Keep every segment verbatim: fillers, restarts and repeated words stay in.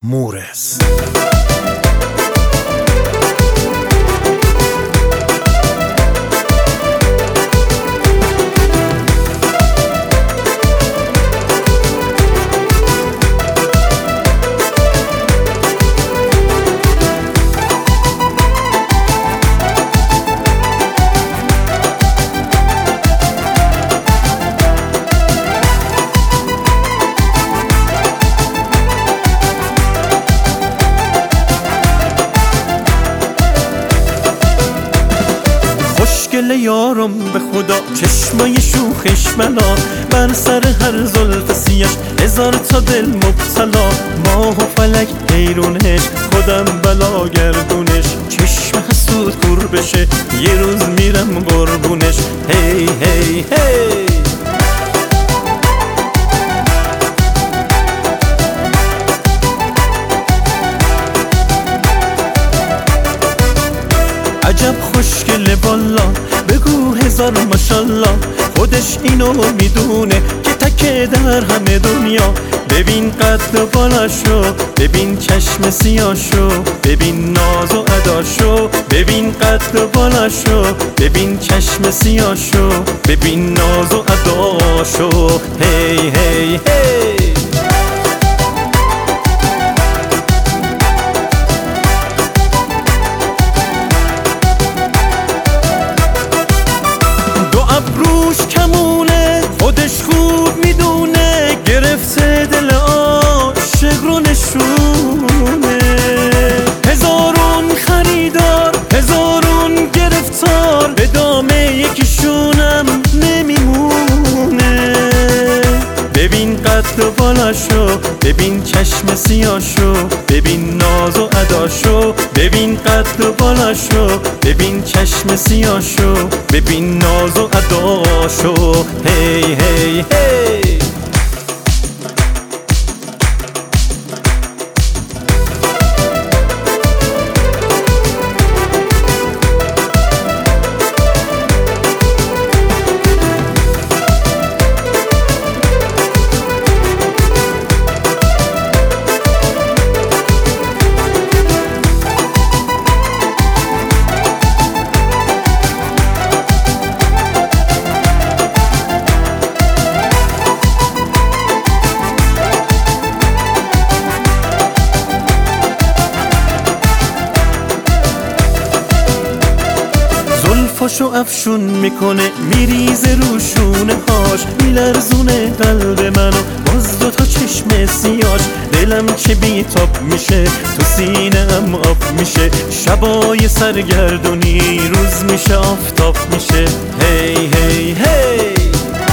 مورس. خوشگل یارم به خدا، چشمای شوخش ملا، بر سر هر زلف سیاش هزار تا دل مبتلا. ماه و فلک حیرونش، خودم بلا گردونش، چشم حسود کور بشه یه روز میرم قربونش. هی هی هی عجب خوشگله والا، بگو هزار ماشالله. خودش اینو میدونه که تکه در همه دنیا. ببین قد و بالاشو، ببین چشم سیاشو، ببین ناز و اداشو. ببین قد و بالاشو، ببین چشم سیاشو، ببین ناز و اداشو. هی هی هی روش کمونه، خودش خوب میدونه، گرفته دل عاشق رو نشونه. هزارون خریدار، هزارون گرفتار، به دامه یکیشونم نمیمونه. ببین قد و بالاشو، ببین چشم سیاشو، ببین ناز و اداشو. ببین قد و بالاشو، ببین چشم سیاشو، ببین ناز و اداشو. هی هی هی زلفاشو افشون میکنه، میریزه روشونه هاش، میلرزونه قلب منو باز دوتا چشم سیاش. دلم چه بیتاب میشه، تو سینه‌ام آب میشه، شبای سرگردونی روز میشه آفتاب میشه. هی هی هی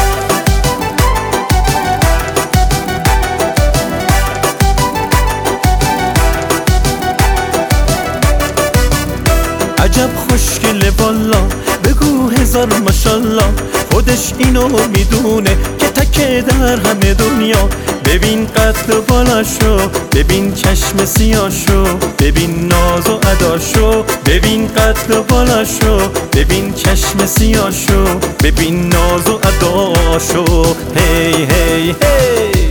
عجب خوشگله والا، بگو هزار ماشالله. خودش اینو میدونه که تکه در همه دنیا. ببین قد و بالاشو، ببین چشم سیاشو، ببین ناز و اداشو. ببین قد و بالاشو، ببین چشم سیاشو، ببین ناز و اداشو. هی هی هی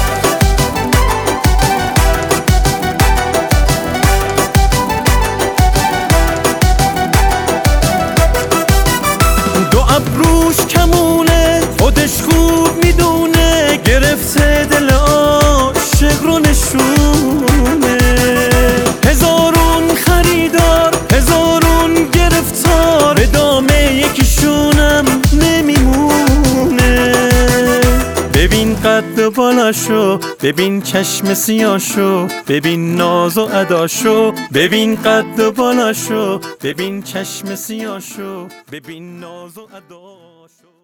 روش کمونه، خودش خوب میدونه، گرفته دل عاشق رو نشونه. هزارون خریدار، هزارون گرفتار، به دامه یکیشونم نمیمونه. ببین قد و بالاشو، ببین چشم سیاشو، ببین ناز و اداشو. ببین قد و بالاشو، ببین چشم سیاشو، ببین ناز و اداشو.